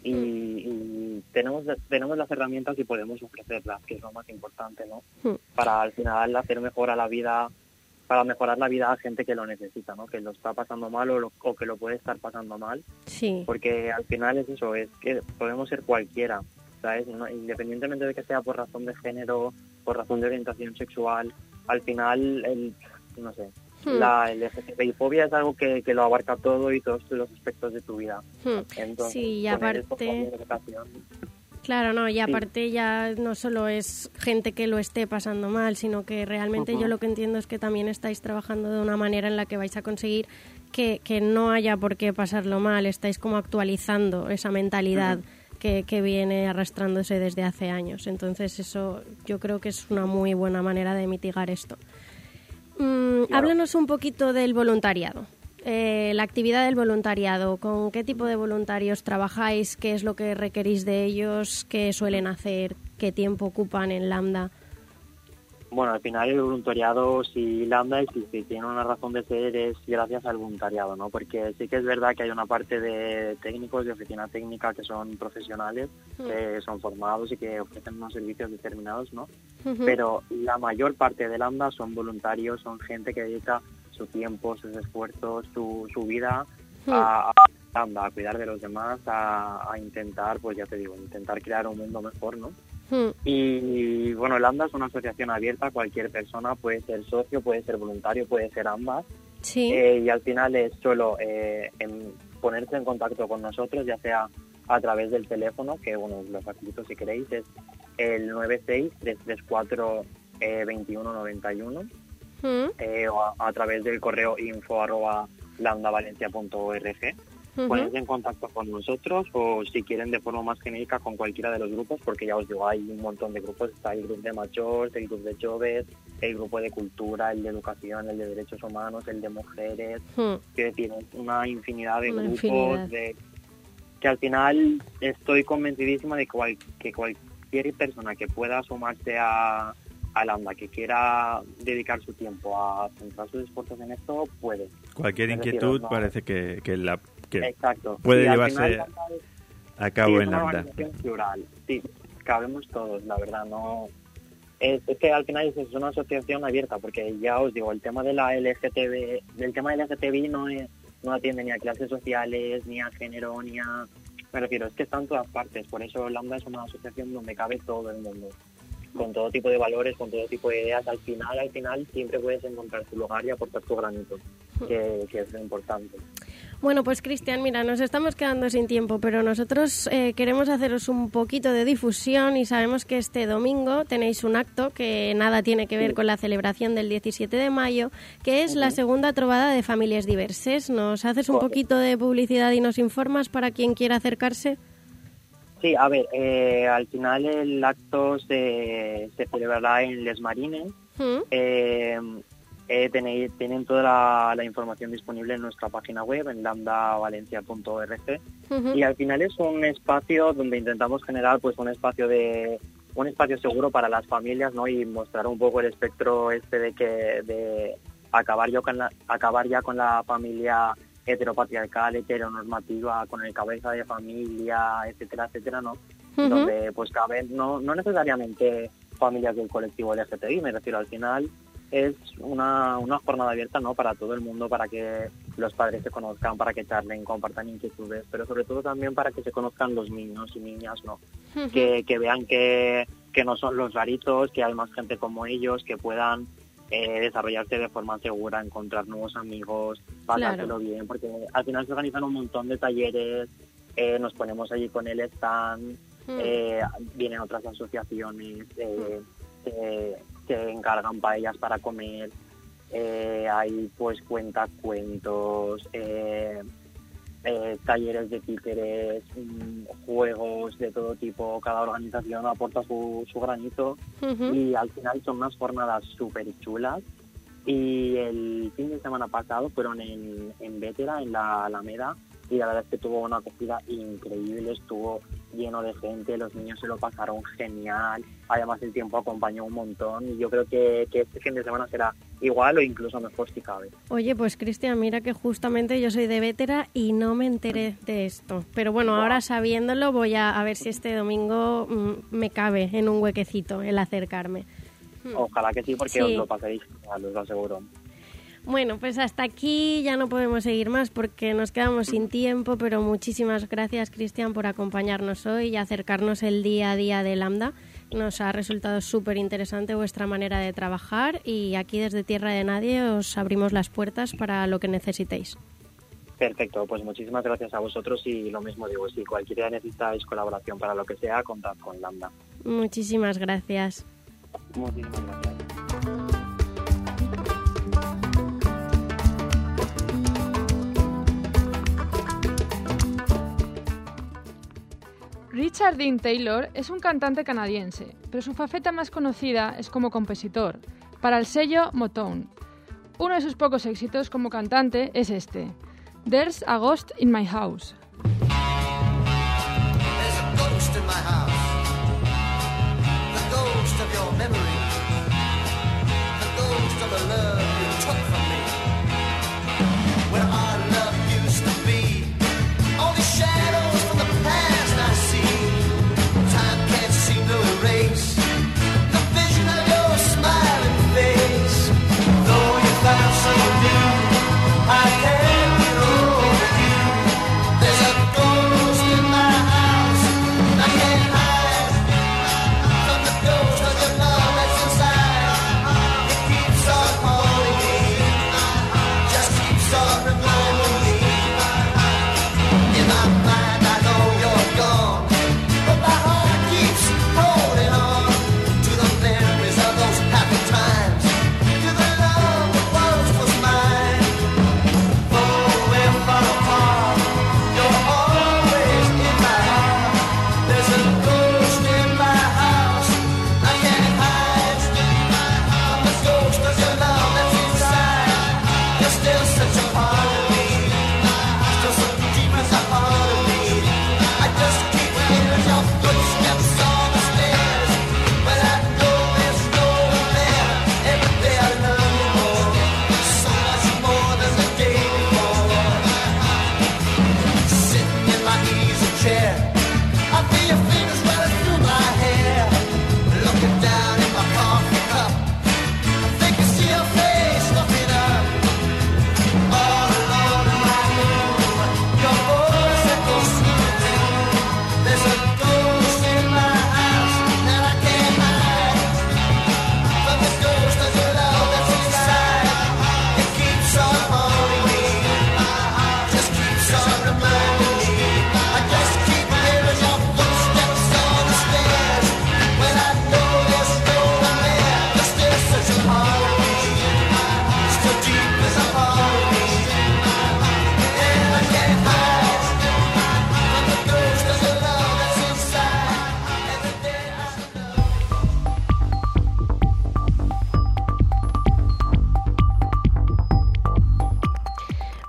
y tenemos las herramientas y podemos ofrecerlas, que es lo más importante, ¿no? Para al final hacer mejor a la vida, para mejorar la vida a gente que lo necesita, ¿no? Que lo está pasando mal o que lo puede estar pasando mal. Sí. Porque al final es eso, es que podemos ser cualquiera, ¿sabes? ¿No? Independientemente de que sea por razón de género, por razón de orientación sexual, al final, no sé, la LGTBI-fobia es algo que lo abarca todo y todos los aspectos de tu vida. Entonces, sí, y aparte... Claro, no, y aparte ya no solo es gente que lo esté pasando mal, sino que realmente yo lo que entiendo es que también estáis trabajando de una manera en la que vais a conseguir que no haya por qué pasarlo mal, estáis como actualizando esa mentalidad que viene arrastrándose desde hace años. Entonces eso yo creo que es una muy buena manera de mitigar esto. Claro. Háblanos un poquito del voluntariado. La actividad del voluntariado, ¿con qué tipo de voluntarios trabajáis? ¿Qué es lo que requerís de ellos? ¿Qué suelen hacer? ¿Qué tiempo ocupan en Lambda? Bueno, al final el voluntariado, si Lambda existe, tiene una razón de ser, es gracias al voluntariado, ¿no? Porque sí que es verdad que hay una parte de técnicos de oficina técnica que son profesionales, que son formados y que ofrecen unos servicios determinados, ¿no? Pero la mayor parte de Lambda son voluntarios, son gente que dedica su tiempo, sus esfuerzos, su vida a cuidar de los demás, a intentar, pues ya te digo, intentar crear un mundo mejor, ¿no? Y bueno, Lambda es una asociación abierta, cualquier persona puede ser socio, puede ser voluntario, puede ser ambas. Sí. Y al final es solo ponerse en contacto con nosotros, ya sea a través del teléfono, que bueno, lo facilito si queréis, es el 96-334-2191. O a través del correo info@lambdavalencia.org. Ponerse en contacto con nosotros, o si quieren de forma más genérica con cualquiera de los grupos, porque ya os digo, hay un montón de grupos. Está el grupo de mayores, el grupo de jóvenes, el grupo de cultura, el de educación, el de derechos humanos, el de mujeres, que tienen una infinidad de grupos. Que al final estoy convencidísima de que cualquier persona que pueda sumarse a a Lambda que quiera dedicar su tiempo a centrar sus esfuerzos en esto, puede. Cualquier inquietud parece que exacto. puede sí, llevarse a cabo en Lambda. Es una organización plural. Sí, cabemos todos, la verdad. No es que al final es una asociación abierta, porque ya os digo, el tema de la LGTBI no atiende ni a clases sociales, ni a género, ni a... Me refiero, es que está en todas partes. Por eso Lambda es una asociación donde cabe todo el mundo, con todo tipo de valores, con todo tipo de ideas. Al final siempre puedes encontrar tu lugar y aportar tu granito, que es lo importante. Bueno, pues Cristian, mira, nos estamos quedando sin tiempo, pero nosotros queremos haceros un poquito de difusión y sabemos que este domingo tenéis un acto que nada tiene que ver con la celebración del 17 de mayo, que es la segunda trobada de familias diverses. ¿Nos haces un poquito de publicidad y nos informas para quien quiera acercarse? Sí, a ver, al final el acto se celebrará en Les Marines. Tienen toda la información disponible en nuestra página web, en lambdavalencia.org. Y al final es un espacio donde intentamos generar pues un espacio seguro para las familias, ¿no? Y mostrar un poco el espectro de acabar ya con la familia heteropatriarcal, heteronormativa, con el cabeza de familia, etcétera, etcétera, ¿no? Donde pues caben no necesariamente familias del colectivo LGTBI, me refiero, al final es una jornada abierta, ¿no? Para todo el mundo, para que los padres se conozcan, para que charlen, compartan inquietudes, pero sobre todo también para que se conozcan los niños y niñas, ¿no? Que vean que no son los raritos, que hay más gente como ellos, que puedan desarrollarse de forma segura, encontrar nuevos amigos, pasárselo bien, porque al final se organizan un montón de talleres, nos ponemos allí con el stand, vienen otras asociaciones que encargan paellas para comer, hay pues cuentos, talleres de títeres, juegos de todo tipo. Cada organización aporta su granito y al final son unas jornadas súper chulas. Y el fin de semana pasado fueron en Vétera, en la Alameda, y la verdad es que tuvo una acogida increíble, estuvo lleno de gente, los niños se lo pasaron genial, además el tiempo acompañó un montón y yo creo que este fin de semana será igual o incluso mejor si cabe. Oye, pues Cristian, mira que justamente yo soy de Vétera y no me enteré de esto, pero bueno, ahora sabiéndolo voy a ver si este domingo me cabe en un huequecito el acercarme. Ojalá que sí, porque os lo paséis, os lo aseguro. Bueno, pues hasta aquí ya no podemos seguir más porque nos quedamos sin tiempo, pero muchísimas gracias, Cristian, por acompañarnos hoy y acercarnos el día a día de Lambda. Nos ha resultado súper interesante vuestra manera de trabajar y aquí desde Tierra de Nadie os abrimos las puertas para lo que necesitéis. Perfecto, pues muchísimas gracias a vosotros y lo mismo digo, si cualquiera necesitáis colaboración para lo que sea, contad con Lambda. Muchísimas gracias. Muchísimas gracias. Richard Dean Taylor es un cantante canadiense, pero su faceta más conocida es como compositor, para el sello Motown. Uno de sus pocos éxitos como cantante es este, There's a Ghost in My House. There's a ghost in my house, the ghost of your memory, the ghost of the love you took from me, where our love used to be, all the shadows from the past I see, time can't seem to erase the vision of your smiling face, though you found some new, I can't get over you, there's a ghost in my house, I can't hide.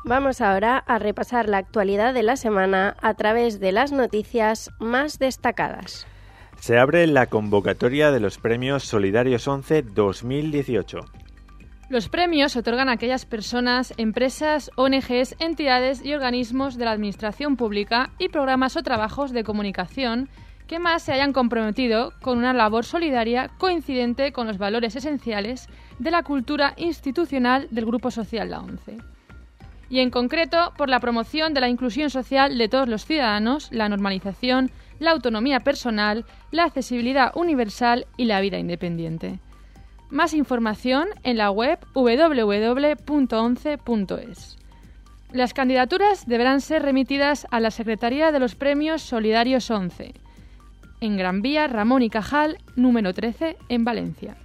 Vamos ahora a repasar la actualidad de la semana a través de las noticias más destacadas. Se abre la convocatoria de los Premios Solidarios 11 2018. Los premios se otorgan a aquellas personas, empresas, ONGs, entidades y organismos de la administración pública y programas o trabajos de comunicación que más se hayan comprometido con una labor solidaria coincidente con los valores esenciales de la cultura institucional del Grupo Social La ONCE. Y en concreto por la promoción de la inclusión social de todos los ciudadanos, la normalización, la autonomía personal, la accesibilidad universal y la vida independiente. Más información en la web www.once.es. Las candidaturas deberán ser remitidas a la Secretaría de los Premios Solidarios 11, en Gran Vía Ramón y Cajal, número 13, en Valencia.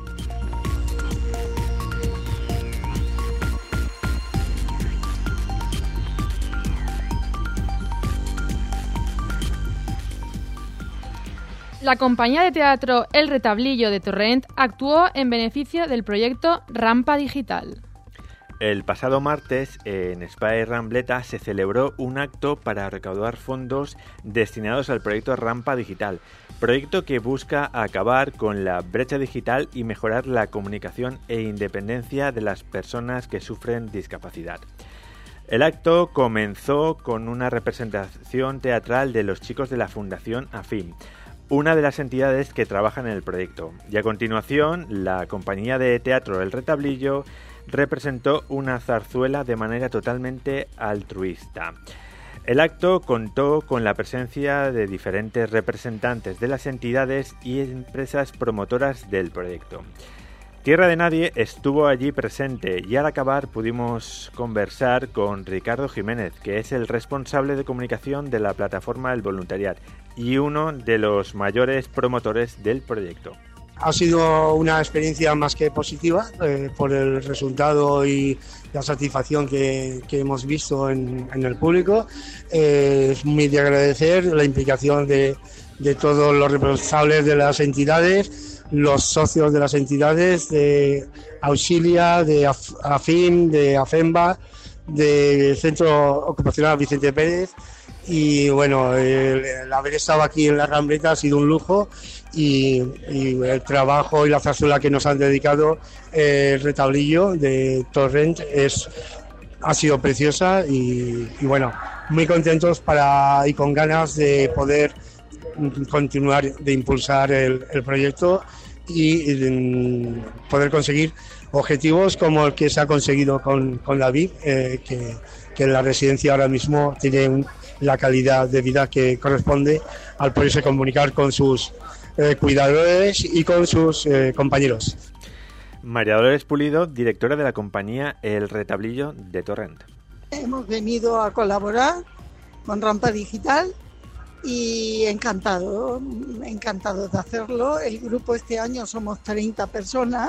La compañía de teatro El Retablillo de Torrent actuó en beneficio del proyecto Rampa Digital. El pasado martes, en Espai Rambleta, se celebró un acto para recaudar fondos destinados al proyecto Rampa Digital, proyecto que busca acabar con la brecha digital y mejorar la comunicación e independencia de las personas que sufren discapacidad. El acto comenzó con una representación teatral de los chicos de la Fundación AFIN, una de las entidades que trabajan en el proyecto, y a continuación la compañía de teatro El Retablillo representó una zarzuela de manera totalmente altruista. El acto contó con la presencia de diferentes representantes de las entidades y empresas promotoras del proyecto. Tierra de Nadie estuvo allí presente y al acabar pudimos conversar con Ricardo Jiménez, que es el responsable de comunicación de la plataforma El Voluntariat y uno de los mayores promotores del proyecto. Ha sido una experiencia más que positiva por el resultado y la satisfacción que hemos visto en el público. Es muy de agradecer la implicación de todos los responsables de las entidades, los socios de las entidades, de Auxilia, de AFIN, de AFEMBA, del Centro Ocupacional Vicente Pérez. Y bueno, el haber estado aquí en la Rambleta ha sido un lujo y el trabajo y la zarzuela que nos han dedicado el Retablillo de Torrent ha sido preciosa y bueno, muy contentos y con ganas de poder continuar, de impulsar el proyecto y poder conseguir objetivos como el que se ha conseguido con David, que en la residencia ahora mismo tiene la calidad de vida que corresponde al poderse comunicar con sus cuidadores y con sus compañeros. María Dolores Pulido, directora de la compañía El Retablillo de Torrent. Hemos venido a colaborar con Rampa Digital y encantados de hacerlo. El grupo este año somos 30 personas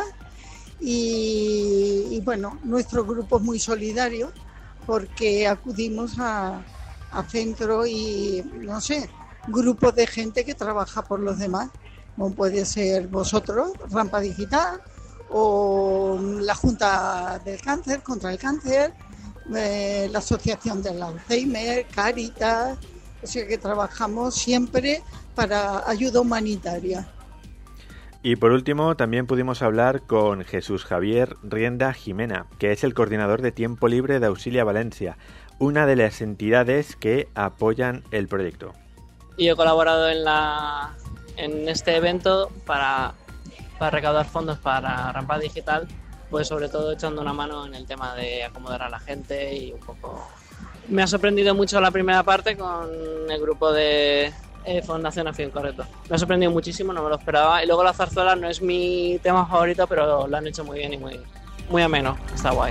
y bueno, nuestro grupo es muy solidario porque acudimos a centro y, no sé, grupos de gente que trabaja por los demás, como puede ser vosotros, Rampa Digital, o la Junta del Cáncer, contra el cáncer, la Asociación del Alzheimer, Cáritas, o sea que trabajamos siempre para ayuda humanitaria. Y por último, también pudimos hablar con Jesús Javier Rienda Jimena, que es el coordinador de Tiempo Libre de Auxilia Valencia, una de las entidades que apoyan el proyecto. Y he colaborado en este evento para recaudar fondos para Rampa Digital, pues sobre todo echando una mano en el tema de acomodar a la gente y un poco... Me ha sorprendido mucho la primera parte con el grupo de Fundación AFIN, correcto. Me ha sorprendido muchísimo, no me lo esperaba. Y luego la zarzuela no es mi tema favorito, pero lo han hecho muy bien y muy ameno. Está guay.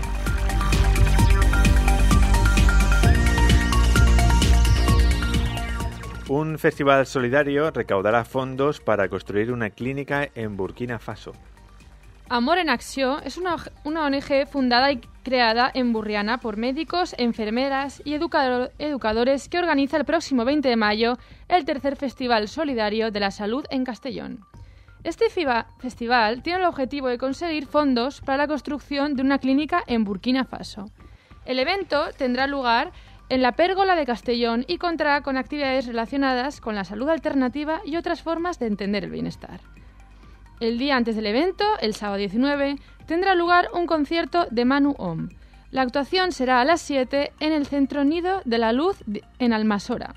Un festival solidario recaudará fondos para construir una clínica en Burkina Faso. Amor en Acció es una ONG fundada y creada en Burriana por médicos, enfermeras y educadores que organiza el próximo 20 de mayo el tercer Festival Solidario de la Salud en Castellón. Este festival tiene el objetivo de conseguir fondos para la construcción de una clínica en Burkina Faso. El evento tendrá lugar en la Pérgola de Castellón y contará con actividades relacionadas con la salud alternativa y otras formas de entender el bienestar. El día antes del evento, el sábado 19, tendrá lugar un concierto de Manu Om. La actuación será a las 7 en el Centro Nido de la Luz en Almasora.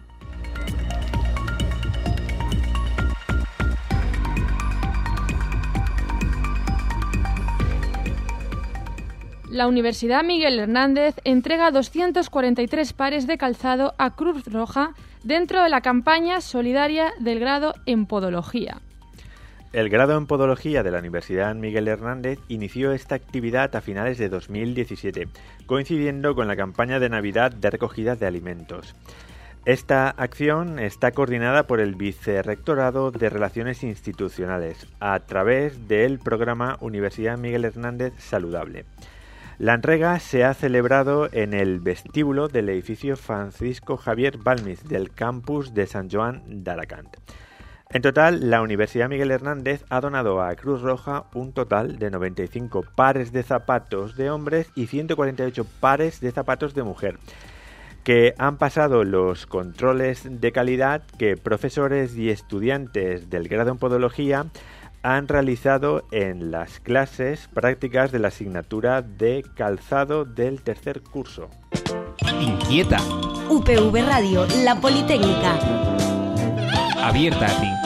La Universidad Miguel Hernández entrega 243 pares de calzado a Cruz Roja dentro de la campaña solidaria del grado en Podología. El grado en Podología de la Universidad Miguel Hernández inició esta actividad a finales de 2017, coincidiendo con la campaña de Navidad de recogida de alimentos. Esta acción está coordinada por el Vicerrectorado de Relaciones Institucionales a través del programa Universidad Miguel Hernández Saludable. La entrega se ha celebrado en el vestíbulo del edificio Francisco Javier Balmis del campus de Sant Joan d'Alacant. En total, la Universidad Miguel Hernández ha donado a Cruz Roja un total de 95 pares de zapatos de hombres y 148 pares de zapatos de mujer, que han pasado los controles de calidad que profesores y estudiantes del grado en Podología han realizado en las clases prácticas de la asignatura de calzado del tercer curso. Inquieta. UPV Radio, la Politécnica. Abierta a ti.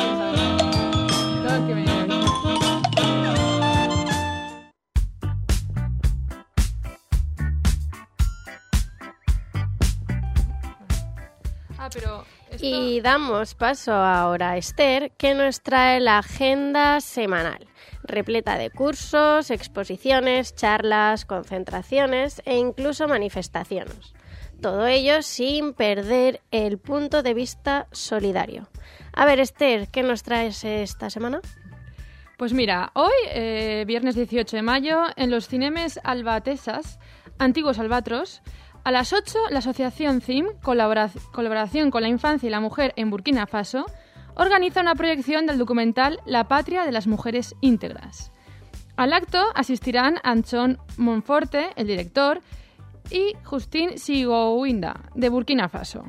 Y damos paso ahora a Esther, que nos trae la agenda semanal, repleta de cursos, exposiciones, charlas, concentraciones e incluso manifestaciones. Todo ello sin perder el punto de vista solidario. A ver, Esther, ¿qué nos traes esta semana? Pues mira, hoy, viernes 18 de mayo, en los cinemes Albatesas, Antiguos Albatros, a las 8, la asociación CIM, Colaboración con la Infancia y la Mujer en Burkina Faso, organiza una proyección del documental La Patria de las Mujeres Íntegras. Al acto asistirán Anchón Monforte, el director, y Justin Sigouinda, de Burkina Faso.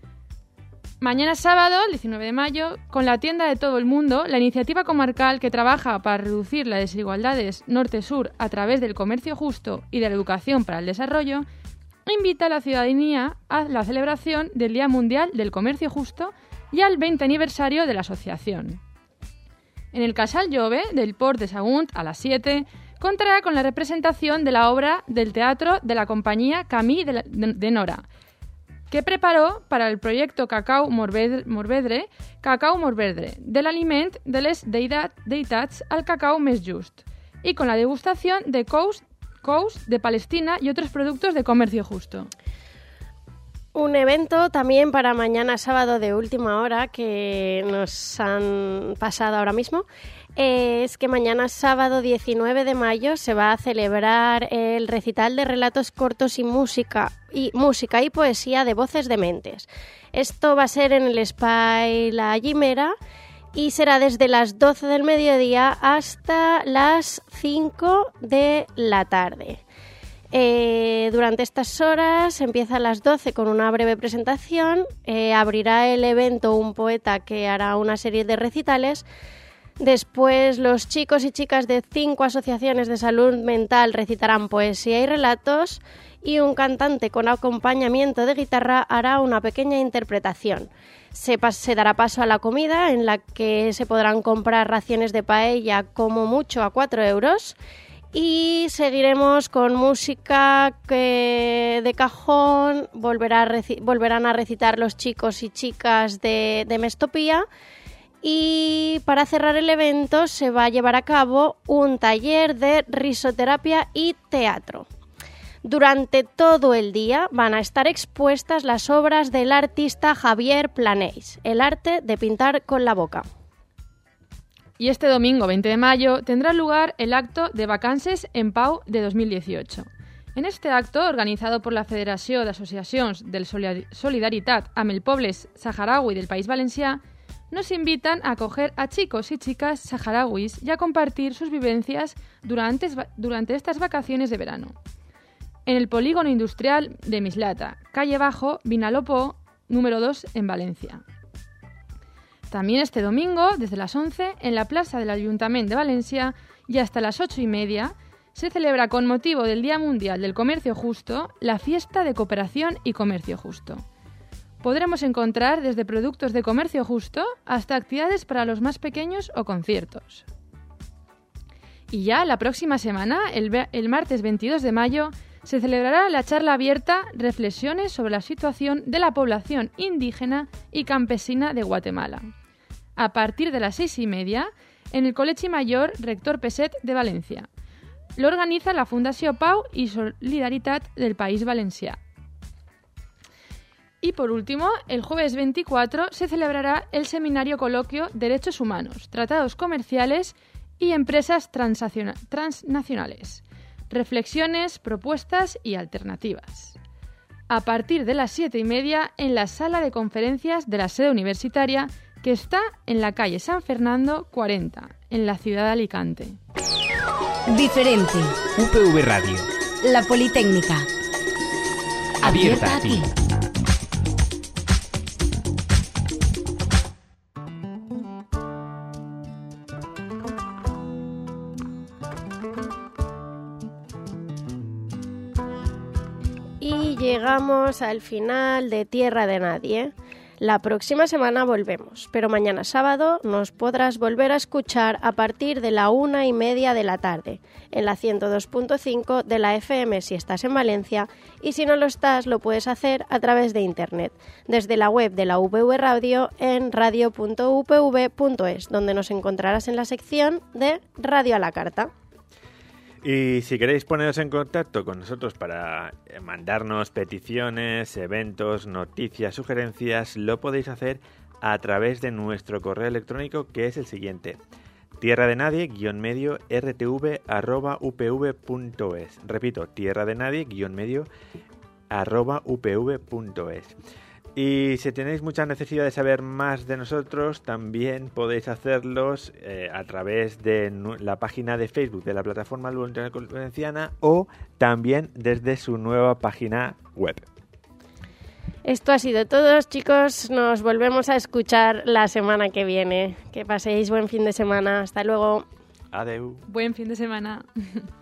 Mañana sábado, el 19 de mayo, con la tienda de todo el mundo, la iniciativa comarcal que trabaja para reducir las desigualdades norte-sur a través del comercio justo y de la educación para el desarrollo, invita a la ciudadanía a la celebración del Día Mundial del Comercio Justo y al 20 aniversario de la asociación. En el Casal Jove del Port de Sagunt, a las 7, contará con la representación de la obra del teatro de la compañía Camí de Nora, que preparó para el proyecto Cacau Morvedre, del aliment de les deitats al cacao més just, y con la degustación de Cous de Palestina y otros productos de comercio justo. Un evento también para mañana sábado de última hora que nos han pasado ahora mismo es que mañana sábado 19 de mayo se va a celebrar el recital de relatos cortos y música y poesía de Voces de Mentes. Esto va a ser en el Espai La Llimera y será desde las 12 del mediodía hasta las 5 de la tarde. Durante estas horas empieza a las 12 con una breve presentación, abrirá el evento un poeta que hará una serie de recitales. Después los chicos y chicas de 5 asociaciones de salud mental recitarán poesía y relatos y un cantante con acompañamiento de guitarra hará una pequeña interpretación. Se dará paso a la comida, en la que se podrán comprar raciones de paella como mucho a 4 euros. Y seguiremos con música de cajón, volverán a recitar los chicos y chicas de Mestopía. Y para cerrar el evento se va a llevar a cabo un taller de risoterapia y teatro. Durante todo el día van a estar expuestas las obras del artista Javier Planeix, el arte de pintar con la boca. Y este domingo 20 de mayo tendrá lugar el acto de Vacances en Pau de 2018. En este acto, organizado por la Federació d'Associacions del Solidaritat amb el Pobles Saharaui del País Valencià, nos invitan a acoger a chicos y chicas saharauis y a compartir sus vivencias durante estas vacaciones de verano. en el polígono industrial de Mislata, calle Bajo, Vinalopó, número 2, en Valencia. También este domingo, desde las 11, en la plaza del Ayuntamiento de Valencia y hasta las 8:30, se celebra con motivo del Día Mundial del Comercio Justo la Fiesta de Cooperación y Comercio Justo. Podremos encontrar desde productos de comercio justo hasta actividades para los más pequeños o conciertos. Y ya la próxima semana, el martes 22 de mayo, se celebrará la charla abierta Reflexiones sobre la situación de la población indígena y campesina de Guatemala, a partir de las 6:30 en el Col·legi Mayor Rector Peset de Valencia. Lo organiza la Fundació Pau i Solidaritat del País Valencià. Y por último, el jueves 24 se celebrará el seminario coloquio Derechos Humanos, Tratados Comerciales y Empresas Transnacionales. Reflexiones, propuestas y alternativas. A partir de las 7:30 en la sala de conferencias de la sede universitaria, que está en la calle San Fernando 40, en la ciudad de Alicante. Diferente. UPV Radio. La Politécnica. Abierta a ti. Y llegamos al final de Tierra de Nadie. La próxima semana volvemos, pero mañana sábado nos podrás volver a escuchar a partir de la 1:30 de la tarde, en la 102.5 de la FM si estás en Valencia, y si no lo estás lo puedes hacer a través de internet, desde la web de la UPV Radio en radio.upv.es, donde nos encontrarás en la sección de Radio a la Carta. Y si queréis poneros en contacto con nosotros para mandarnos peticiones, eventos, noticias, sugerencias, lo podéis hacer a través de nuestro correo electrónico, que es el siguiente: tierradenadie-medio@upv.es. Repito, tierradenadie-medio@upv.es. Y si tenéis mucha necesidad de saber más de nosotros, también podéis hacerlos a través de la página de Facebook de la Plataforma Voluntaria Valenciana o también desde su nueva página web. Esto ha sido todo, chicos. Nos volvemos a escuchar la semana que viene. Que paséis buen fin de semana. Hasta luego. Adeu. Buen fin de semana.